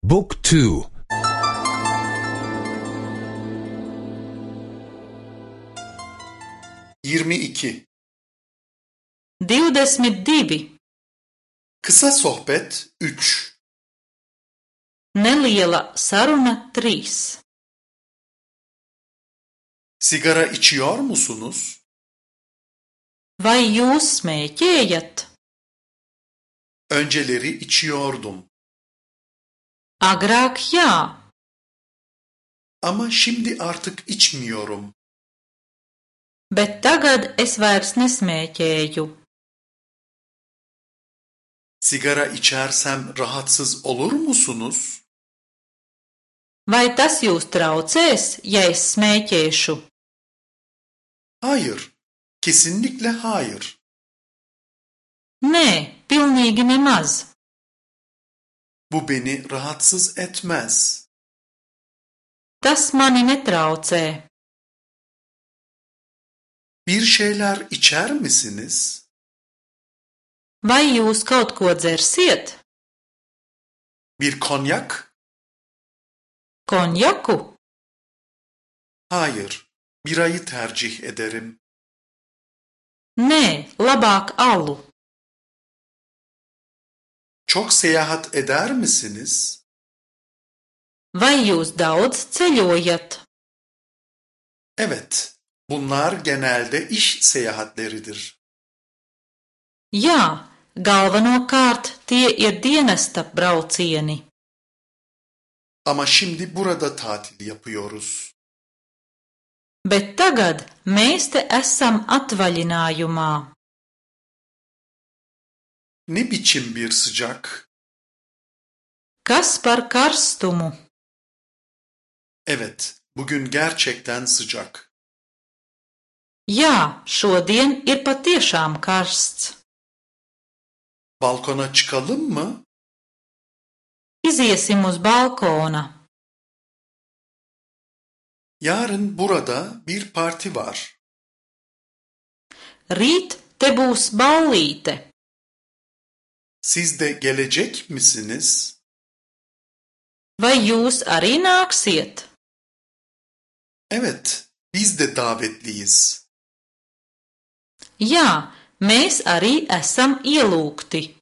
Book 2. 22. 22. Kısa sohbet 3. Neliela saruna 3. Sigara içiyor musunuz? Vai jūs smēķējat? Önceleri içiyordum. Agrāk jā, Ama şimdi artık içmiyorum. bet tagad es vairs nesmēķēju. Sigara içersem rahatsız olur musunuz? Vai tas jūs traucēs, ja es smēķēšu? Hayır. Kesinlikle hayır. Nē, pilnīgi nemaz. Bu beni rahatsız etmez. Tas mani netraucē. Bir şeyler içer misiniz? Vai jūs kaut ko dzersiet? Bir konyak? Konjaku? Hayır. Birayı tercih ederim. Nē, labāk alu. Çok seyahat eder misiniz? Vai jūs daudz ceļojat? Evet. Bunlar genelde iş seyahatleridir. Jā, galvenokārt tie ir dienesta braucieni. Ama şimdi burada tatil yapıyoruz. Bet tagad mēs te esam atvaļinājumā. Ne biçim bir sıcak? Kas par karstumu? Evet, bugün gerçekten sıcak. Jā, šodien ir patiešām karsts. Balkona çıkalım mı? Iziesim uz balkona. Yarın burada bir parti var. Rīt te būs ballīte. Siz de gelecek misiniz? Vai jūs arī nāksiet? Evet, biz de davetliyiz. Jā, mēs arī esam ielūgti.